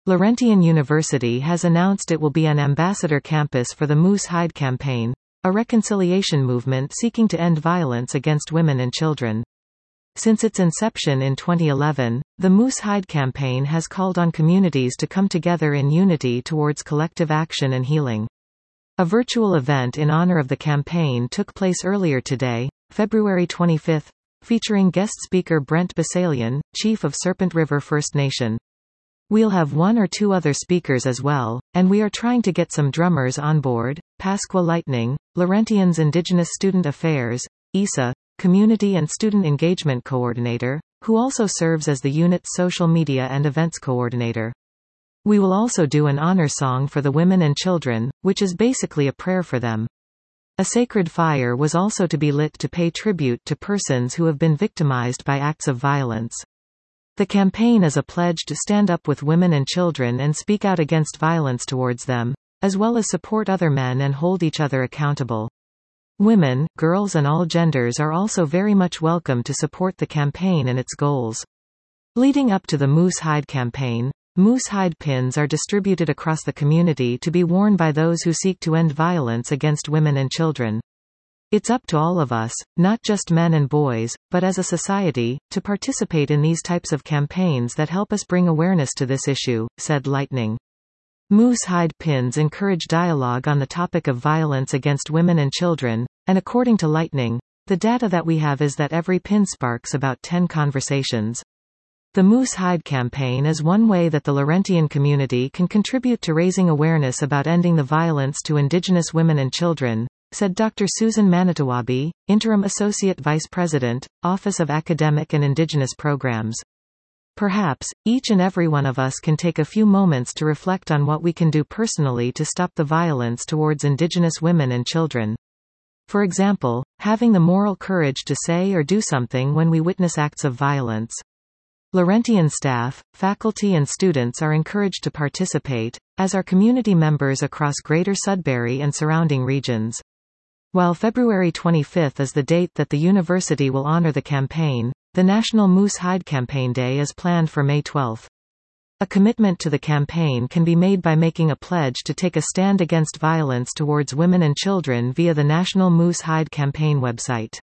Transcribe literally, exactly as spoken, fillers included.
Laurentian University has announced it will be an ambassador campus for the Moose Hide Campaign, a reconciliation movement seeking to end violence against women and children. Since its inception in twenty eleven, the Moose Hide Campaign has called on communities to come together in unity towards collective action and healing. A virtual event in honor of the campaign took place earlier today, February twenty-fifth, featuring guest speaker Brent Basalian, chief of Serpent River First Nation. We'll have one or two other speakers as well, and we are trying to get some drummers on board. Pasqua Lightning, Laurentian's Indigenous Student Affairs, I S A, Community and Student Engagement Coordinator, who also serves as the unit's social media and events coordinator. We will also do an honor song for the women and children, which is basically a prayer for them. A sacred fire was also to be lit to pay tribute to persons who have been victimized by acts of violence. The campaign is a pledge to stand up with women and children and speak out against violence towards them, as well as support other men and hold each other accountable. Women, girls and all genders are also very much welcome to support the campaign and its goals. Leading up to the Moose Hide campaign, moose hide pins are distributed across the community to be worn by those who seek to end violence against women and children. It's up to all of us, not just men and boys, but as a society, to participate in these types of campaigns that help us bring awareness to this issue, said Lightning. Moose hide pins encourage dialogue on the topic of violence against women and children, and according to Lightning, the data that we have is that every pin sparks about ten conversations. The Moose Hide campaign is one way that the Laurentian community can contribute to raising awareness about ending the violence to Indigenous women and children, said Doctor Susan Manitowabi, Interim Associate Vice President, Office of Academic and Indigenous Programs. Perhaps, each and every one of us can take a few moments to reflect on what we can do personally to stop the violence towards Indigenous women and children. For example, having the moral courage to say or do something when we witness acts of violence. Laurentian staff, faculty and students are encouraged to participate, as are community members across Greater Sudbury and surrounding regions. While February twenty-fifth is the date that the university will honor the campaign, the National Moose Hide Campaign Day is planned for May twelfth. A commitment to the campaign can be made by making a pledge to take a stand against violence towards women and children via the National Moose Hide Campaign website.